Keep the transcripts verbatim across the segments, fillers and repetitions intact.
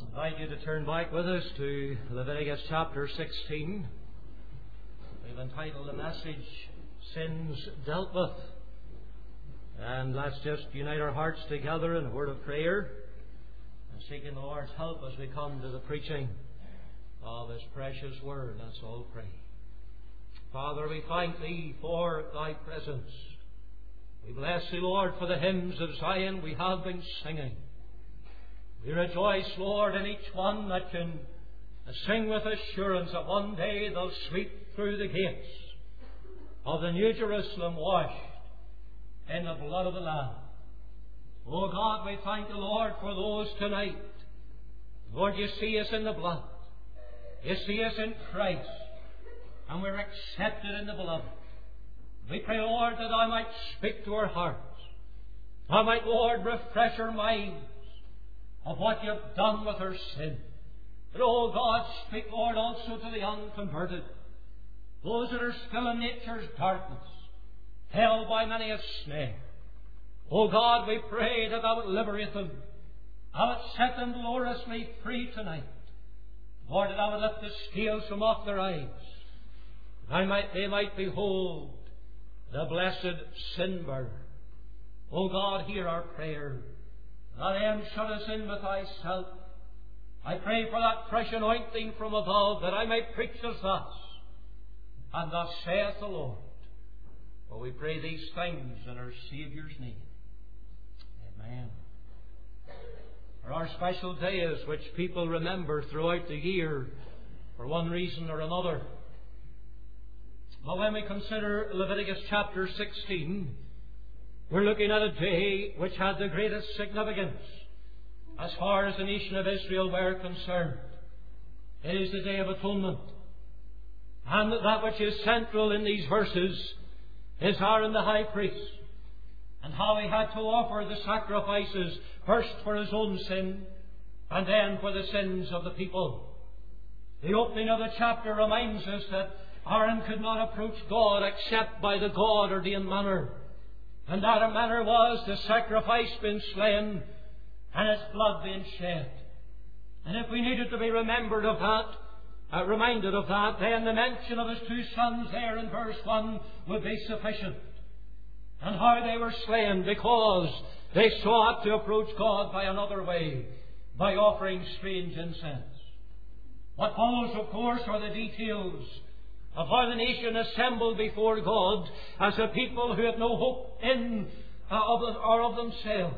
I invite you to turn back with us to Leviticus chapter sixteen. We've entitled the message, Sins Dealt With. And let's just unite our hearts together in a word of prayer and seeking the Lord's help as we come to the preaching of His precious word. Let's all pray. Father, we thank Thee for Thy presence. We bless Thee, Lord, for the hymns of Zion we have been singing. We rejoice, Lord, in each one that can sing with assurance that one day they'll sweep through the gates of the New Jerusalem washed in the blood of the Lamb. Oh God, we thank the Lord for those tonight. Lord, you see us in the blood. You see us in Christ. And we're accepted in the beloved. We pray, Lord, that I might speak to our hearts. I might, Lord, refresh our minds of what You've done with our sin. But, oh God, speak, Lord, also to the unconverted, those that are still in nature's darkness, held by many a snare. Oh God, we pray that Thou would liberate them. Thou would set them gloriously free tonight. Lord, that Thou would lift the scales from off their eyes. They might, they might behold the blessed sin bearer. Oh God, hear our prayer. Thou then shut us in with Thyself. I pray for that fresh anointing from above, that I may preach as thus. And thus saith the Lord. For we pray these things in our Saviour's name. Amen. There are special days which people remember throughout the year for one reason or another. But when we consider Leviticus chapter sixteen, we're looking at a day which had the greatest significance as far as the nation of Israel were concerned. It is the Day of Atonement. And that which is central in these verses is Aaron the high priest, and how he had to offer the sacrifices, first for his own sin, and then for the sins of the people. The opening of the chapter reminds us that Aaron could not approach God except by the God-ordained manner. And that manner was the sacrifice being slain and its blood being shed. And if we needed to be remembered of that, uh, reminded of that, then the mention of his two sons there in verse one would be sufficient. And how they were slain because they sought to approach God by another way, by offering strange incense. What follows, of course, are the details of how the nation assembled before God as a people who had no hope in uh, of, or of themselves.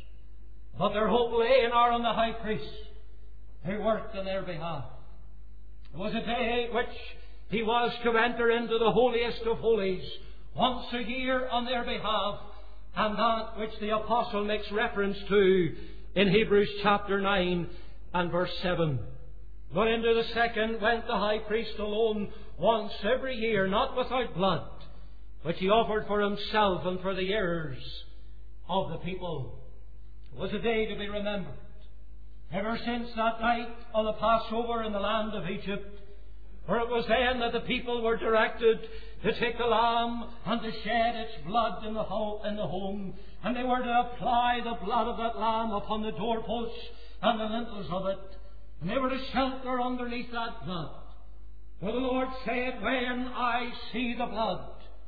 But their hope lay in Aaron the high priest, who worked on their behalf. It was a day which he was to enter into the holiest of holies once a year on their behalf, and that which the apostle makes reference to in Hebrews chapter nine and verse seven. But into the second went the high priest alone once every year, not without blood, which he offered for himself and for the heirs of the people. It was a day to be remembered. Ever since that night of the Passover in the land of Egypt, for it was then that the people were directed to take the lamb and to shed its blood in the, ho- in the home, and they were to apply the blood of that lamb upon the doorposts and the lintels of it, and they were to shelter underneath that blood. For the Lord said, when I see the blood,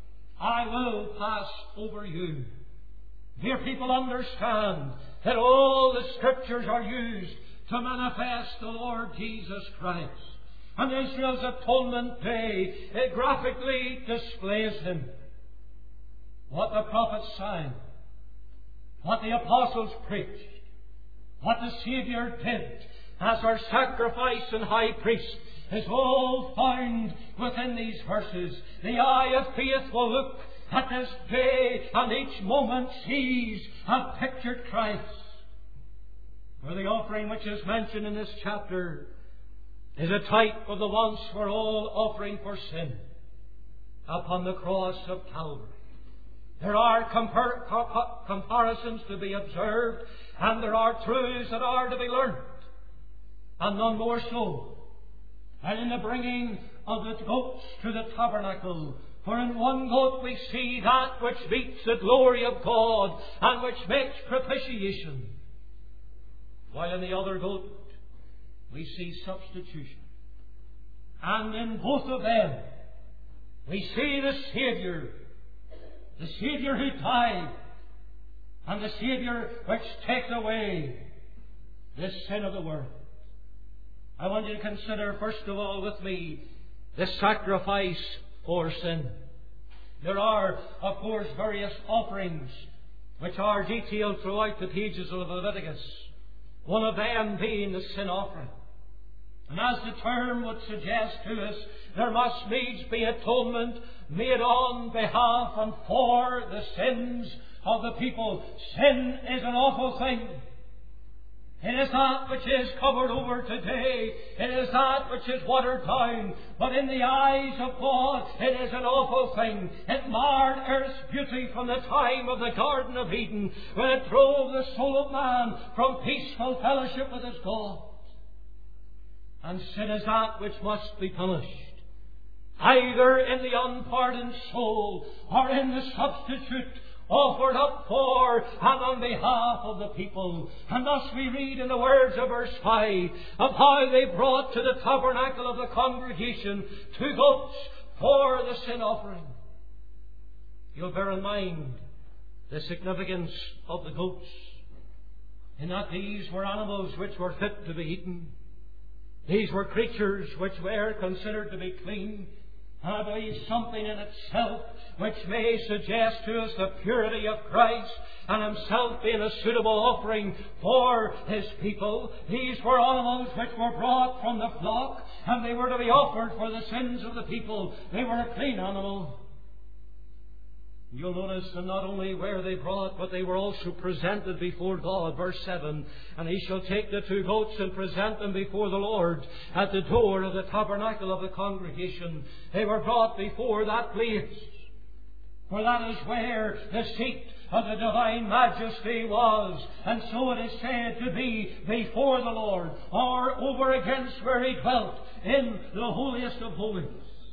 I will pass over you. Dear people, understand that all the Scriptures are used to manifest the Lord Jesus Christ. And Israel's atonement day, it graphically displays Him. What the prophets sang, what the apostles preached, what the Saviour did as our sacrifice and high priest, is all found within these verses. The eye of faith will look at this day and each moment sees a pictured Christ. For the offering which is mentioned in this chapter is a type of the once for all offering for sin upon the cross of Calvary. There are compar- compa- comparisons to be observed, and there are truths that are to be learned, and none more so than in the bringing of the goats to the tabernacle. For in one goat we see that which meets the glory of God and which makes propitiation, while in the other goat we see substitution. And in both of them, we see the Saviour, the Saviour who died, and the Saviour which takes away the sin of the world. I want you to consider, first of all, with me, the sacrifice for sin. There are, of course, various offerings which are detailed throughout the pages of Leviticus, one of them being the sin offering. And as the term would suggest to us, there must needs be atonement made on behalf and for the sins of the people. Sin is an awful thing. It is that which is covered over today. It is that which is watered down. But in the eyes of God, it is an awful thing. It marred earth's beauty from the time of the Garden of Eden, when it drove the soul of man from peaceful fellowship with his God. And sin is that which must be punished, either in the unpardoned soul or in the substitute offered up for and on behalf of the people. And thus we read in the words of verse five of how they brought to the tabernacle of the congregation two goats for the sin offering. You'll bear in mind the significance of the goats, in that these were animals which were fit to be eaten. These were creatures which were considered to be clean. And I believe something in itself which may suggest to us the purity of Christ and Himself being a suitable offering for His people. These were animals which were brought from the flock, and they were to be offered for the sins of the people. They were a clean animal. You'll notice that not only were they brought, but they were also presented before God. Verse seven, and he shall take the two goats and present them before the Lord at the door of the tabernacle of the congregation. They were brought before that place, for that is where the seat of the divine majesty was. And so it is said to be before the Lord, or over against where He dwelt, in the holiest of holies.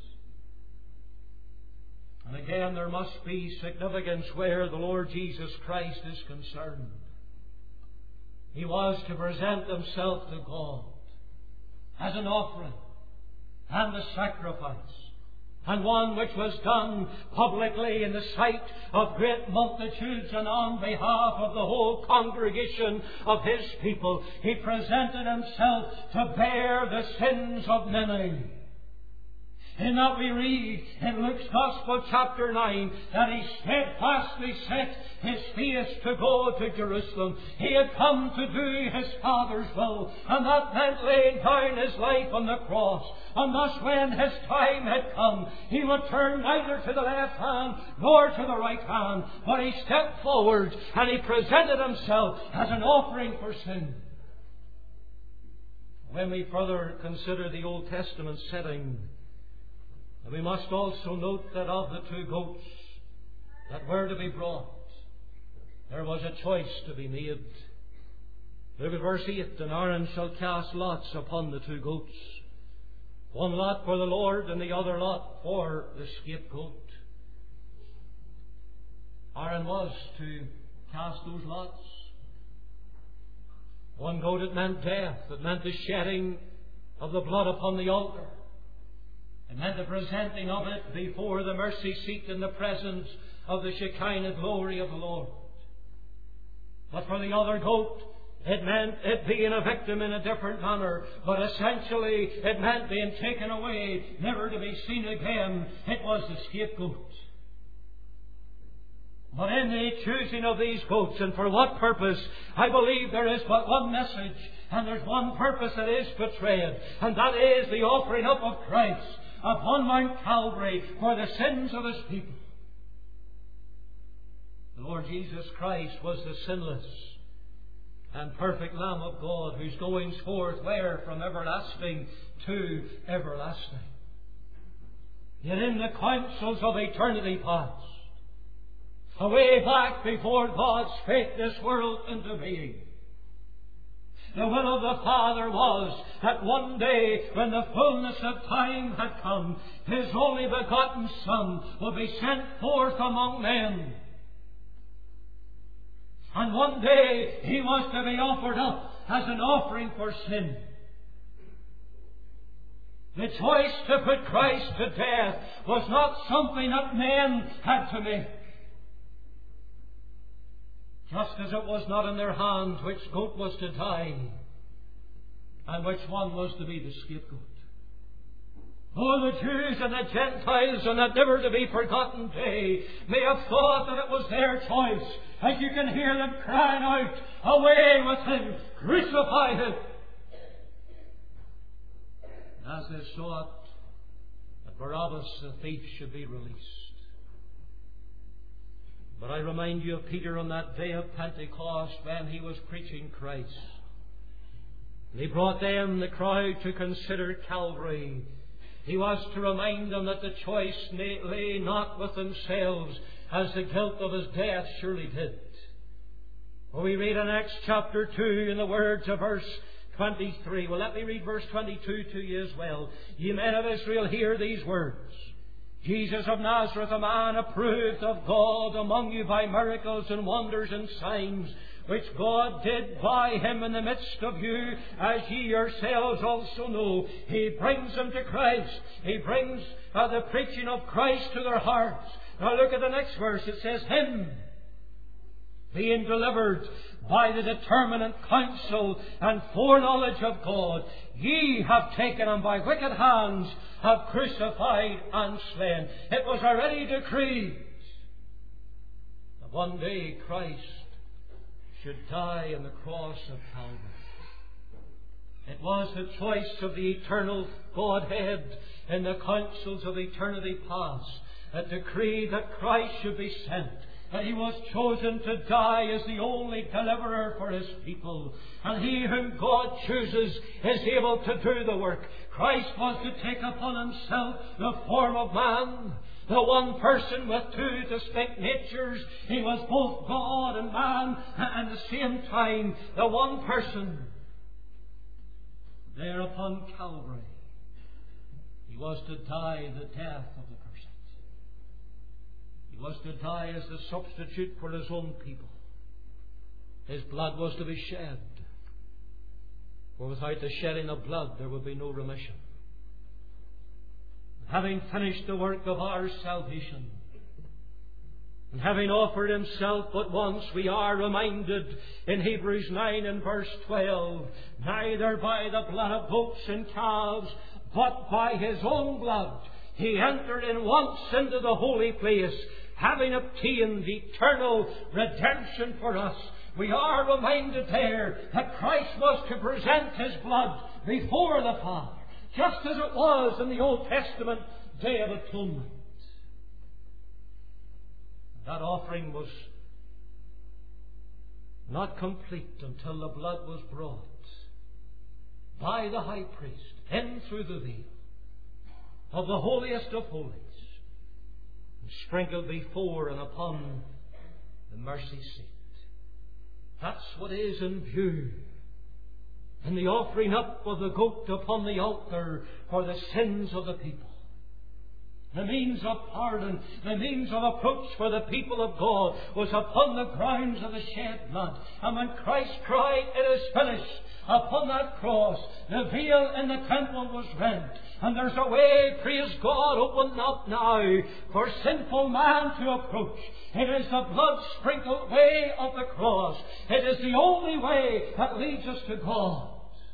And again, there must be significance where the Lord Jesus Christ is concerned. He was to present Himself to God as an offering and a sacrifice, and one which was done publicly in the sight of great multitudes and on behalf of the whole congregation of His people. He presented Himself to bear the sins of many. In that we read in Luke's Gospel chapter nine that He steadfastly set His face to go to Jerusalem. He had come to do His Father's will, and that meant laying down His life on the cross. And thus when His time had come, He would turn neither to the left hand nor to the right hand, but He stepped forward and He presented Himself as an offering for sin. When we further consider the Old Testament setting, and we must also note that of the two goats that were to be brought, there was a choice to be made. Look at verse eight. And Aaron shall cast lots upon the two goats, one lot for the Lord and the other lot for the scapegoat. Aaron was to cast those lots. One goat, it meant death. It meant the shedding of the blood upon the altar. It meant the presenting of it before the mercy seat in the presence of the Shekinah glory of the Lord. But for the other goat, it meant it being a victim in a different manner. But essentially, it meant being taken away, never to be seen again. It was the scapegoat. But in the choosing of these goats, and for what purpose, I believe there is but one message, and there's one purpose that is portrayed, and that is the offering up of Christ upon Mount Calvary for the sins of His people. The Lord Jesus Christ was the sinless and perfect Lamb of God, whose goings forth were from everlasting to everlasting. Yet in the counsels of eternity past, away back before God spake this world into being, the will of the Father was that one day, when the fullness of time had come, His only begotten Son will be sent forth among men. And one day He was to be offered up as an offering for sin. The choice to put Christ to death was not something that men had to make. Just as it was not in their hands which goat was to die and which one was to be the scapegoat. Oh, the Jews and the Gentiles on that never to be forgotten day may have thought that it was their choice. And you can hear them crying out, "Away with him! Crucify him!" As they saw it, that Barabbas the thief should be released. But I remind you of Peter on that day of Pentecost when he was preaching Christ. And he brought them, the crowd, to consider Calvary. He was to remind them that the choice lay not with themselves, as the guilt of his death surely did. Well, we read in Acts chapter two in the words of verse twenty-three. Well, let me read verse twenty-two to you as well. Ye men of Israel, hear these words. Jesus of Nazareth, a man approved of God among you by miracles and wonders and signs, which God did by him in the midst of you, as ye yourselves also know. He brings them to Christ. He brings uh, the preaching of Christ to their hearts. Now look at the next verse. It says, him being delivered by the determinate counsel and foreknowledge of God, ye have taken and by wicked hands have crucified and slain. It was already decreed that one day Christ should die on the cross of Calvary. It was the choice of the eternal Godhead in the councils of eternity past that decreed that Christ should be sent. That he was chosen to die as the only deliverer for his people. And he whom God chooses is able to do the work. Christ was to take upon himself the form of man. The one person with two distinct natures. He was both God and man at the same time. The one person. There upon Calvary, he was to die the death of the person. He was to die as the substitute for his own people. His blood was to be shed. For without the shedding of blood there would be no remission. Having finished the work of our salvation, and having offered himself but once, we are reminded in Hebrews nine and verse twelve, neither by the blood of goats and calves, but by his own blood, he entered in once into the holy place, having obtained eternal redemption for us. We are reminded there that Christ was to present his blood before the Father, just as it was in the Old Testament Day of Atonement. That offering was not complete until the blood was brought by the high priest in through the veil of the holiest of holies, and sprinkled before and upon the mercy seat. That's what is in view in the offering up of the goat upon the altar for the sins of the people. The means of pardon, the means of approach for the people of God was upon the grounds of the shed blood. And when Christ cried, "It is finished," upon that cross, the veil in the temple was rent. And there's a way, praise God, opened up now for sinful man to approach. It is the blood-sprinkled way of the cross. It is the only way that leads us to God.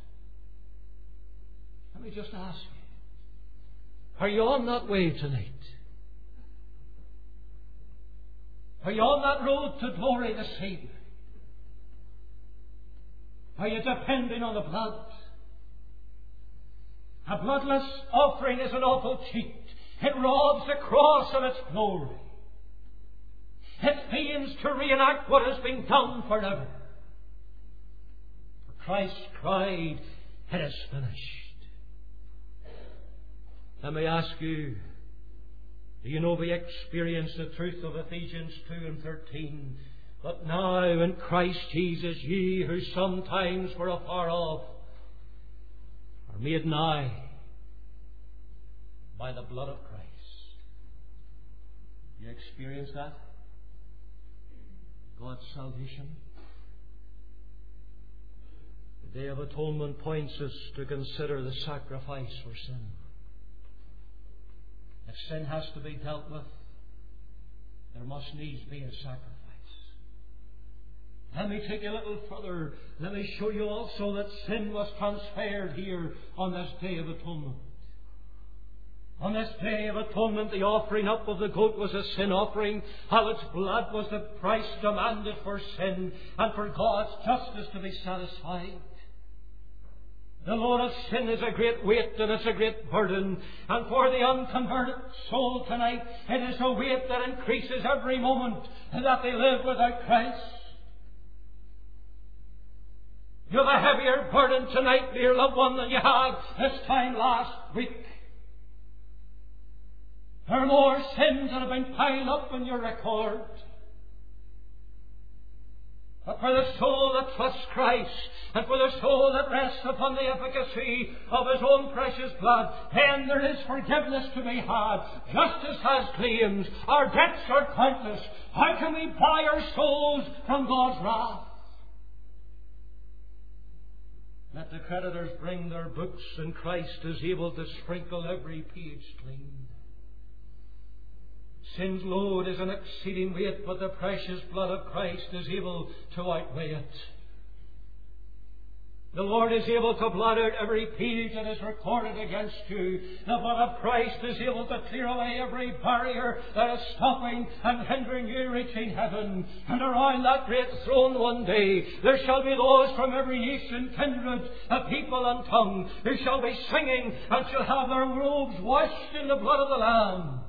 Let me just ask you, are you on that way tonight? Are you on that road to glory this evening? Are you depending on the blood? A bloodless offering is an awful cheat. It robs the cross of its glory. It aims to reenact what has been done forever. For Christ cried, "It is finished." Let me ask you, do you know we experience the truth of Ephesians two and thirteen? But now in Christ Jesus, ye who sometimes were afar off are made nigh by the blood of Christ. You experience that? God's salvation. The Day of Atonement points us to consider the sacrifice for sin. sin has to be dealt with, there must needs be a sacrifice. Let me take you a little further. Let me show you also that sin was transferred here on this Day of Atonement. On this Day of Atonement, the offering up of the goat was a sin offering, how its blood was the price demanded for sin and for God's justice to be satisfied. The load of sin is a great weight and it's a great burden. And for the unconverted soul tonight, it is a weight that increases every moment that they live without Christ. You have a heavier burden tonight, dear loved one, than you had this time last week. There are more sins that have been piled up in your record. But for the soul that trusts Christ, and for the soul that rests upon the efficacy of His own precious blood, then there is forgiveness to be had. Justice has claims. Our debts are countless. How can we buy our souls from God's wrath? Let the creditors bring their books, and Christ is able to sprinkle every page clean. Sin's load is an exceeding weight, but the precious blood of Christ is able to outweigh it. The Lord is able to blot out every page that is recorded against you. The blood of Christ is able to clear away every barrier that is stopping and hindering you reaching heaven. And around that great throne one day, there shall be those from every nation, kindred, a people and tongue, who shall be singing and shall have their robes washed in the blood of the Lamb.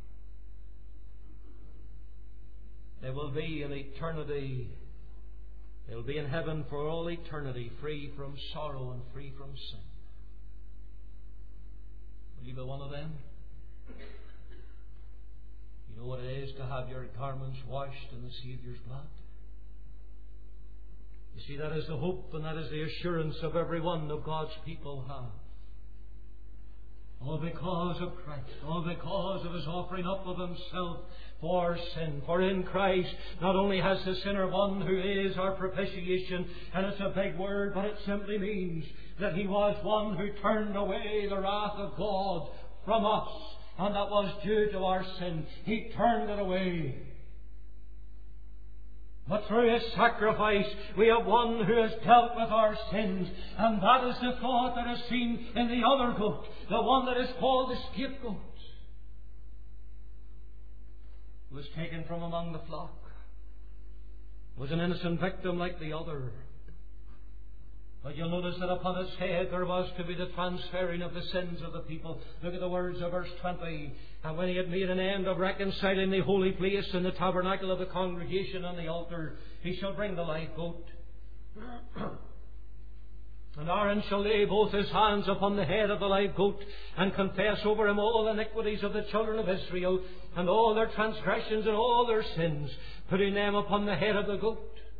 They will be in eternity. They'll be in heaven for all eternity, free from sorrow and free from sin. Will you be one of them? You know what it is to have your garments washed in the Saviour's blood? You see, that is the hope and that is the assurance of every one of God's people have. All because of Christ, all because of His offering up of Himself for sin. For in Christ not only has the sinner one who is our propitiation, and it's a big word, but it simply means that He was one who turned away the wrath of God from us, and that was due to our sin. He turned it away. But through His sacrifice, we have one who has dealt with our sins. And that is the thought that is seen in the other goat, the one that is called the scapegoat, who was taken from among the flock, was an innocent victim like the other. But you'll notice that upon His head there was to be the transferring of the sins of the people. Look at the words of verse twenty. And when He had made an end of reconciling the holy place and the tabernacle of the congregation and the altar, He shall bring the live goat. And Aaron shall lay both his hands upon the head of the live goat, and confess over him all iniquities of the children of Israel, and all their transgressions and all their sins, putting them upon the head of the goat.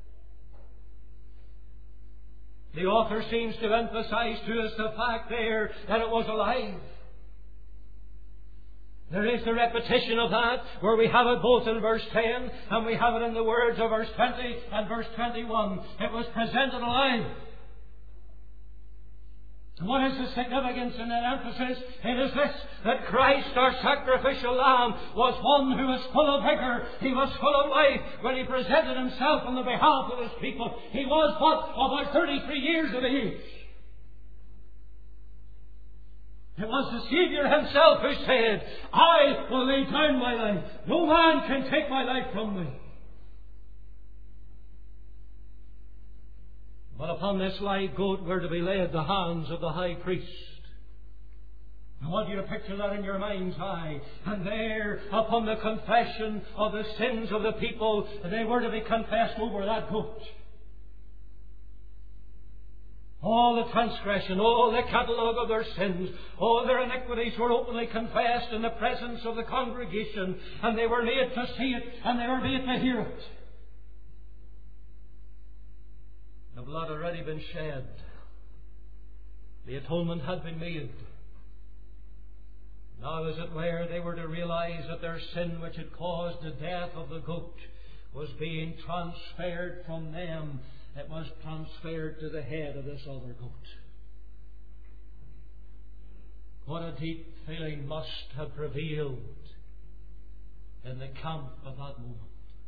The author seems to emphasize to us the fact there that it was alive. There is the repetition of that, where we have it both in verse ten and we have it in the words of verse twenty and verse twenty-one. It was presented alive. And what is the significance in that emphasis? It is this, that Christ, our sacrificial Lamb, was one who was full of vigour. He was full of life when He presented Himself on the behalf of His people. He was but about thirty-three years of age. It was the Saviour Himself who said, I will lay down my life. No man can take my life from me. But upon this live goat were to be laid the hands of the high priest. I want you to picture that in your mind's eye. And there, upon the confession of the sins of the people, they were to be confessed over that goat. All the transgression, all the catalogue of their sins, all their iniquities were openly confessed in the presence of the congregation, and they were made to see it, and they were made to hear it. The blood had already been shed. The atonement had been made. Now, as it were, they were to realize that their sin, which had caused the death of the goat, was being transferred from them. It was transferred to the head of this other goat. what a deep feeling must have prevailed in the camp at that moment,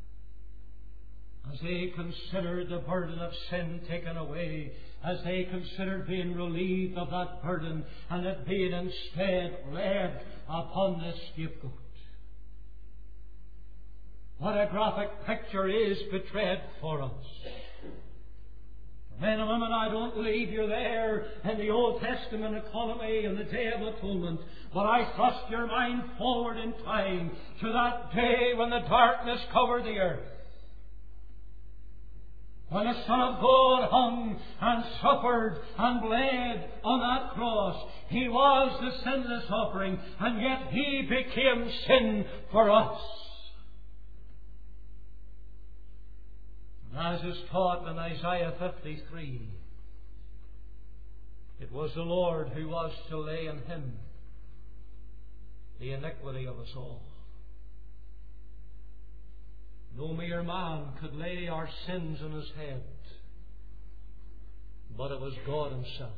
as they considered the burden of sin taken away, as they considered being relieved of that burden, and it being instead laid upon the scapegoat. What a graphic picture is portrayed for us. Men and women, I don't leave you there in the Old Testament economy and the Day of Atonement, but I thrust your mind forward in time to that day when the darkness covered the earth, when the Son of God hung and suffered and bled on that cross. He was the sinless offering, and yet He became sin for us. As is taught in Isaiah fifty-three, it was the Lord who was to lay in Him the iniquity of us all. No mere man could lay our sins on His head, but it was God Himself.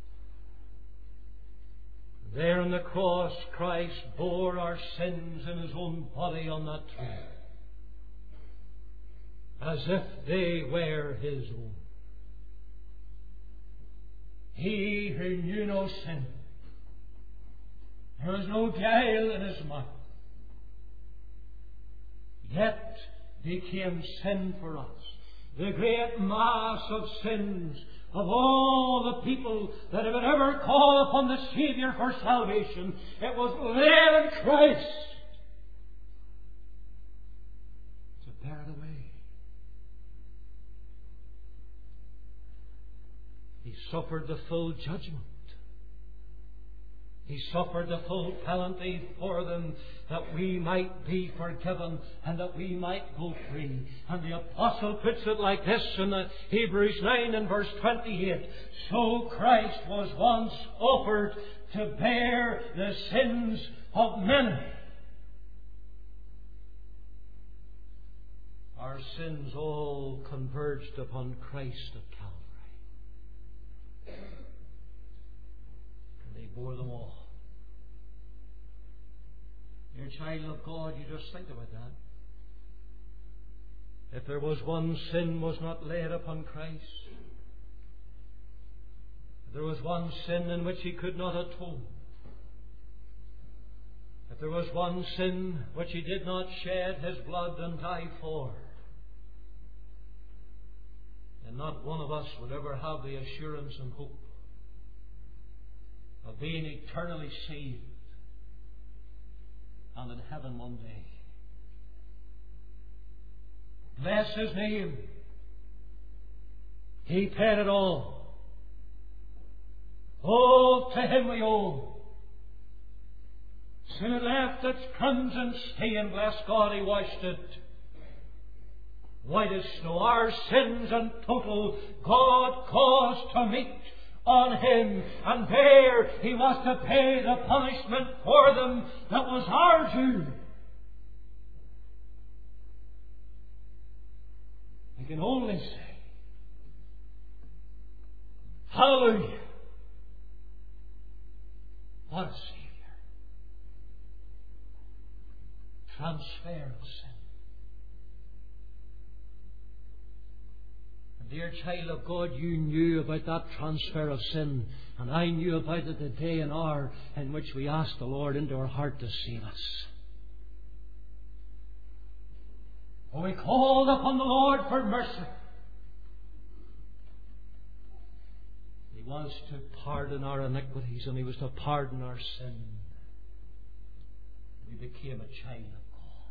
There on the cross, Christ bore our sins in His own body on that tree, as if they were His own. He who knew no sin, there was no guile in His mouth, yet became sin for us. The great mass of sins of all the people that have ever called upon the Saviour for salvation, it was laid in Christ to bear it away. He suffered the full judgment. He suffered the full penalty for them, that we might be forgiven and that we might go free. And the Apostle puts it like this in the Hebrews nine and verse twenty-eight. So Christ was once offered to bear the sins of many. Our sins all converged upon Christ at Calvary. And He bore them all. Dear child of God, you just think about that. If there was one sin was not laid upon Christ, if there was one sin in which He could not atone, if there was one sin which He did not shed His blood and die for, then not one of us would ever have the assurance and hope of being eternally saved and in heaven one day. Bless His name. He paid it all. All to Him we owe. Sin had left its crimson stain, bless God, He washed it white as snow. Our sins in total God caused to meet on Him, and there He was to pay the punishment for them that was our due. I can only say, hallelujah! What a Saviour! Transfer of sin. Dear child of God, you knew about that transfer of sin, and I knew about it the day and hour in which we asked the Lord into our heart to save us. Oh, we called upon the Lord for mercy. He was to pardon our iniquities, and He was to pardon our sin. We became a child of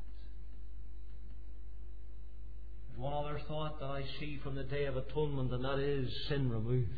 one other thought that I see from the Day of Atonement, and that is sin removed.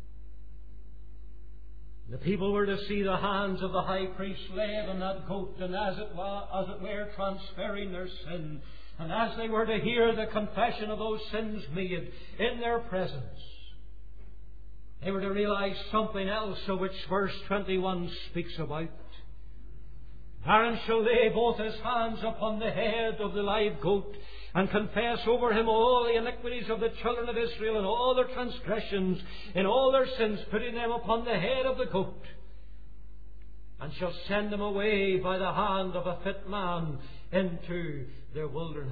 The people were to see the hands of the high priest laid on that goat, and as it, was, as it were, transferring their sin, and as they were to hear the confession of those sins made in their presence, they were to realize something else of which verse twenty-one speaks about. Aaron shall lay both his hands upon the head of the live goat, and confess over him all the iniquities of the children of Israel, and all their transgressions, and all their sins, putting them upon the head of the goat. and shall send them away by the hand of a fit man into their wilderness.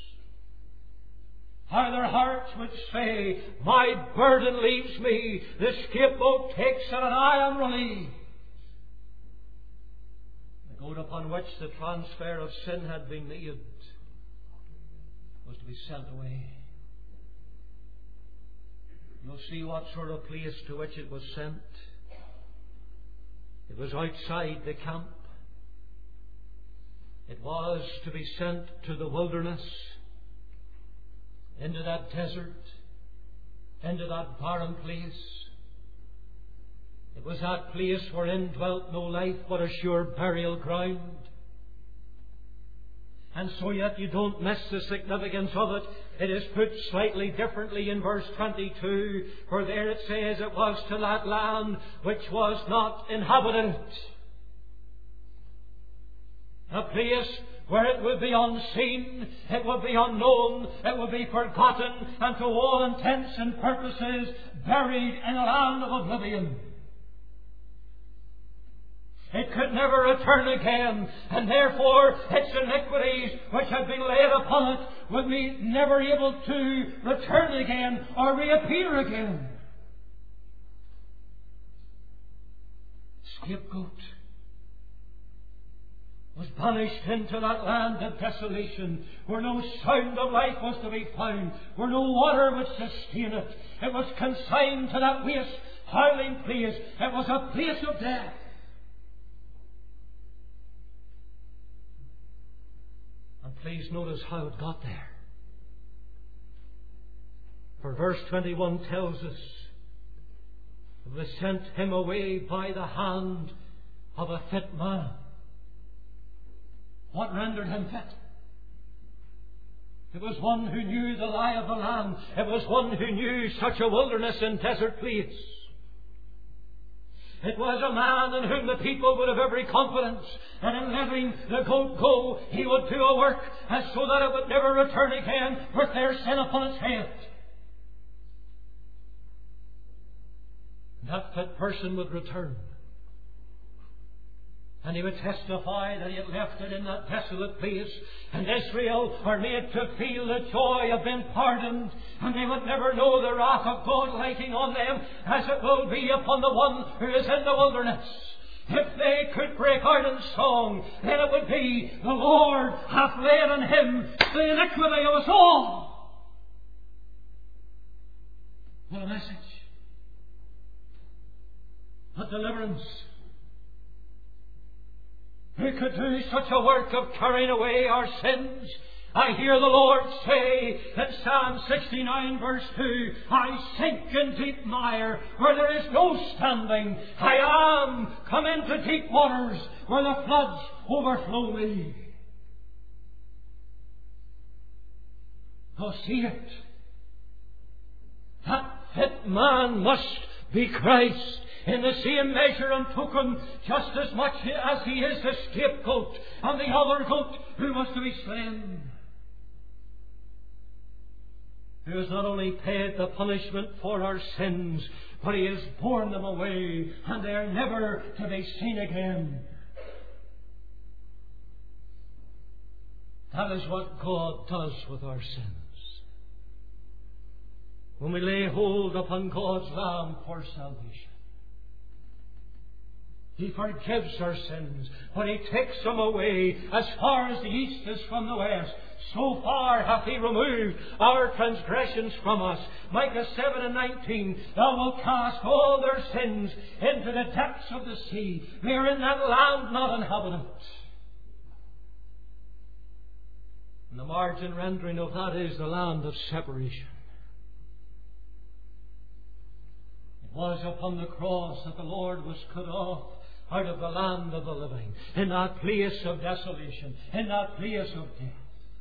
How their hearts would say, my burden leaves me, the scapegoat takes it, and I am relieved. The goat upon which the transfer of sin had been made was to be sent away. You'll see what sort of place to which it was sent. It was outside the camp. It was to be sent to the wilderness, into that desert, into that barren place. It was that place wherein dwelt no life but a sure burial ground. And so yet you don't miss the significance of it. It is put slightly differently in verse twenty-two, for there it says it was to that land which was not inhabited. A place where it would be unseen, it would be unknown, it would be forgotten, and to all intents and purposes buried in a land of oblivion. It could never return again, and therefore its iniquities which had been laid upon it would be never able to return again or reappear again. Scapegoat was banished into that land of desolation, where no sound of life was to be found, where no water would sustain it. It was consigned to that waste, howling place. It was a place of death. And please notice how it got there. For verse twenty-one tells us, they sent him away by the hand of a fit man. What rendered him fit? It was one who knew the lie of the land. It was one who knew such a wilderness and desert place. It was a man in whom the people would have every confidence that in letting the goat go, he would do a work and so that it would never return again with their sin upon its head. That fit person would return. And he would testify that he had left it in that desolate place. And Israel are made to feel the joy of being pardoned. And they would never know the wrath of God lighting on them as it will be upon the one who is in the wilderness. If they could break out in song, then it would be, the Lord hath laid on him the iniquity of us all. What a message. A deliverance. Who could do such a work of carrying away our sins? I hear the Lord say in Psalm sixty-nine verse two, I sink in deep mire where there is no standing. I am come into deep waters where the floods overflow me. Oh, see it. That fit man must be Christ. In the same measure and token, just as much as he is the scapegoat and the other goat who was to be slain. He has not only paid the punishment for our sins, but he has borne them away, and they are never to be seen again. That is what God does with our sins. When we lay hold upon God's Lamb for salvation, He forgives our sins, but He takes them away as far as the east is from the west. So far hath He removed our transgressions from us. Micah seven and nineteen, Thou wilt cast all their sins into the depths of the sea. They are in that land not inhabited. And the margin rendering of that is the land of separation. It was upon the cross that the Lord was cut off out of the land of the living, in that place of desolation, in that place of death.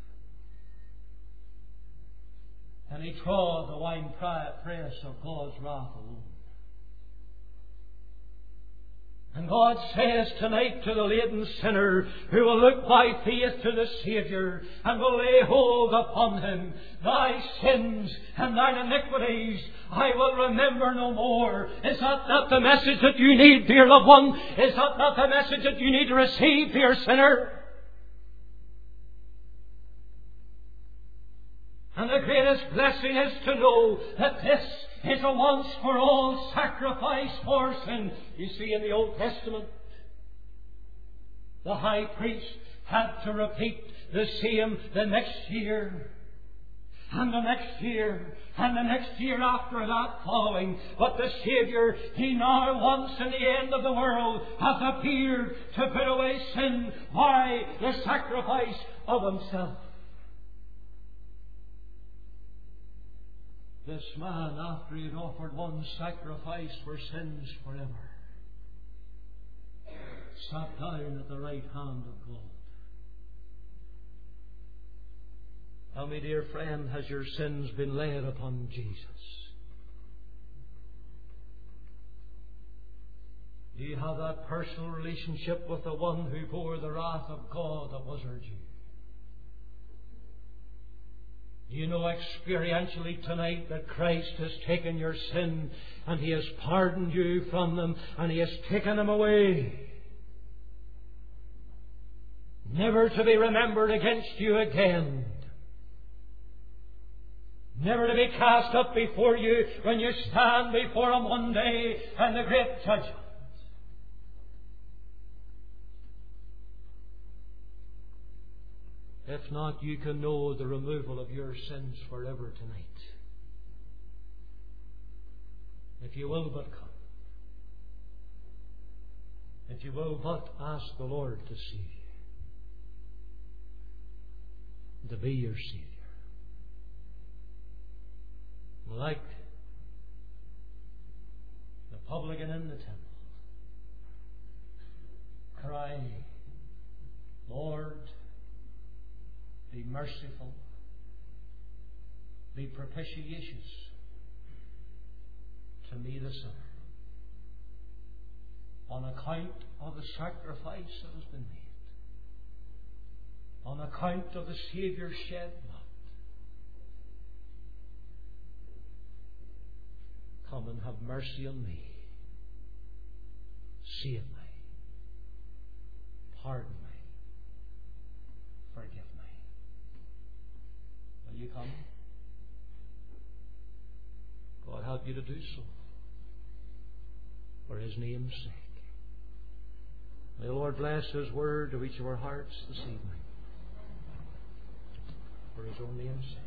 And He trod the wine press of God's wrath alone. And God says tonight to the laden sinner who will look by faith to the Saviour and will lay hold upon Him, thy sins and thine iniquities I will remember no more. Is that not the message that you need, dear loved one? Is that not the message that you need to receive, dear sinner? And the greatest blessing is to know that this is a once for all sacrifice for sin. You see, in the Old Testament, the high priest had to repeat the same the next year, and the next year, and the next year after that following. But the Saviour, He now once in the end of the world hath appeared to put away sin by the sacrifice of Himself. This man, after he had offered one sacrifice for sins forever, sat down at the right hand of God. Tell me, dear friend, has your sins been laid upon Jesus? Do you have that personal relationship with the one who bore the wrath of God that was our due? You know experientially tonight that Christ has taken your sin and He has pardoned you from them and He has taken them away, never to be remembered against you again, never to be cast up before you when you stand before Him one day and the great judgment. If not, you can know the removal of your sins forever tonight. If you will but come. If you will but ask the Lord to save you, to be your Saviour. Like the publican in the temple, cry, Lord, be merciful, be propitious to me the sinner, on account of the sacrifice that has been made, on account of the Saviour's shed blood. Come and have mercy on me. Save me. Pardon me. Forgive me. Will you come? God help you to do so, for His name's sake. May the Lord bless His word to each of our hearts this evening, for His own name's sake.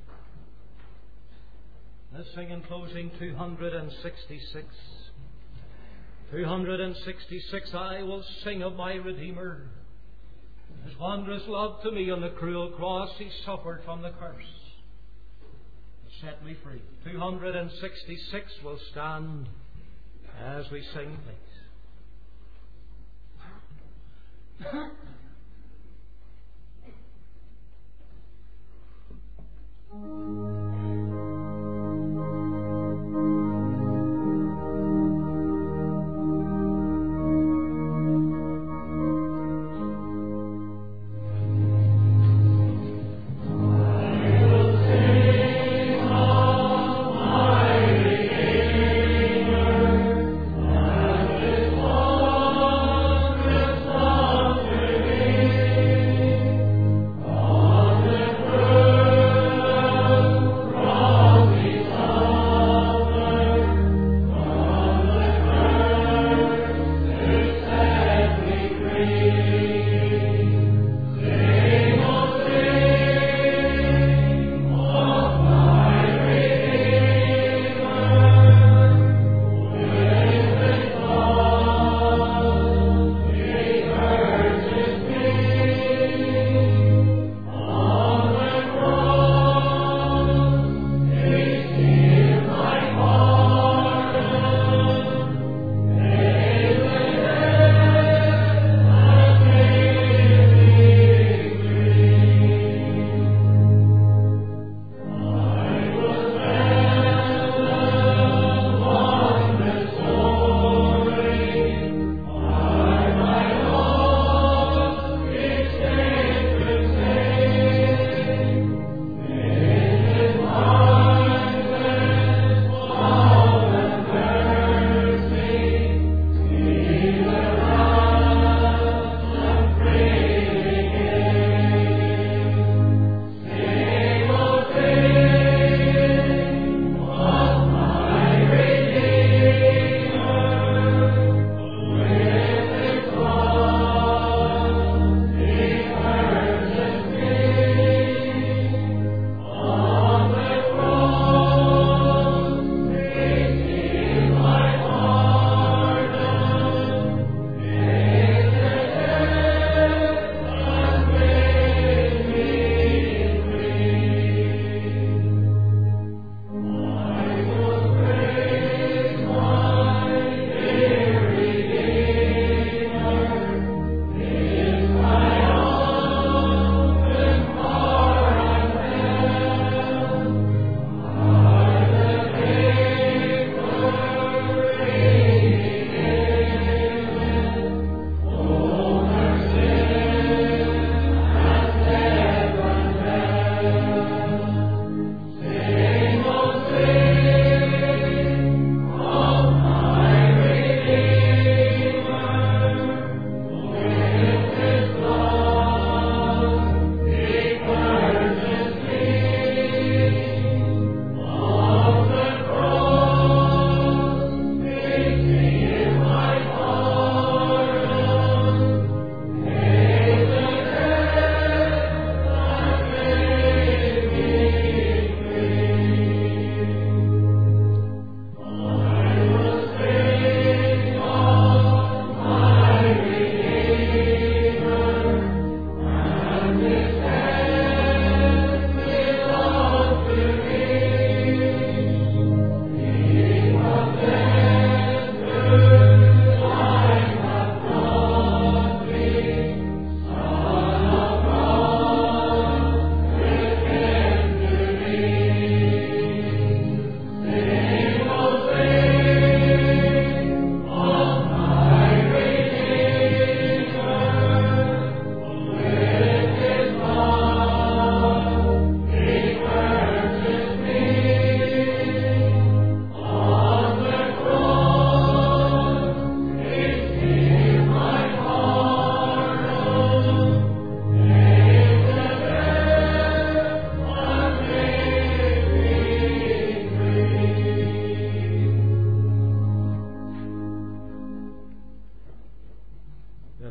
Let's sing in closing two hundred sixty-six. two hundred sixty-six. I will sing of my Redeemer. His wondrous love to me on the cruel cross He suffered from the curse. Set me free. two hundred sixty-six will stand as we sing, please.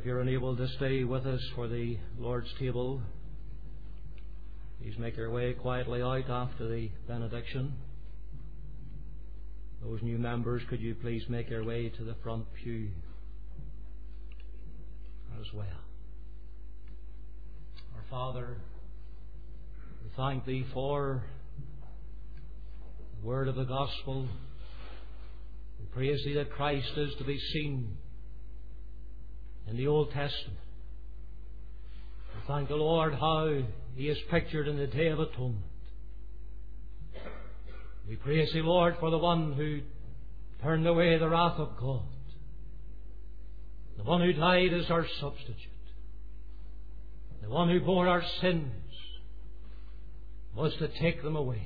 if you're unable to stay with us for the Lord's table, please make your way quietly out after the benediction. Those new members, could you please make your way to the front pew as well. Our Father, we thank Thee for the word of the gospel. We praise Thee that Christ is to be seen in the Old Testament. We thank the Lord how He is pictured in the Day of Atonement. We praise Thee, Lord, for the one who turned away the wrath of God, the one who died as our substitute, the one who bore our sins, was to take them away.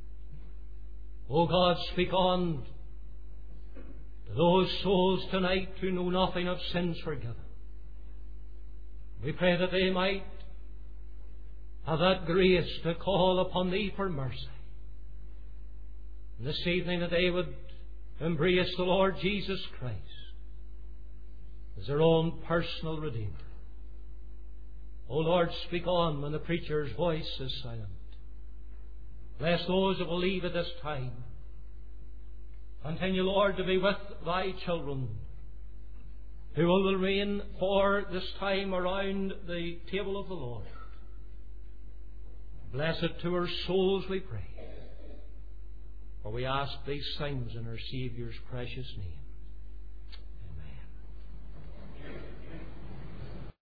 O God, speak on to those souls tonight who know nothing of sins forgiven. We pray that they might have that grace to call upon Thee for mercy. And this evening that they would embrace the Lord Jesus Christ as their own personal Redeemer. O Lord, speak on when the preacher's voice is silent. Bless those that will leave at this time. Continue, Lord, to be with Thy children who will remain for this time around the table of the Lord. Bless it to our souls, we pray. For we ask these things in our Saviour's precious name.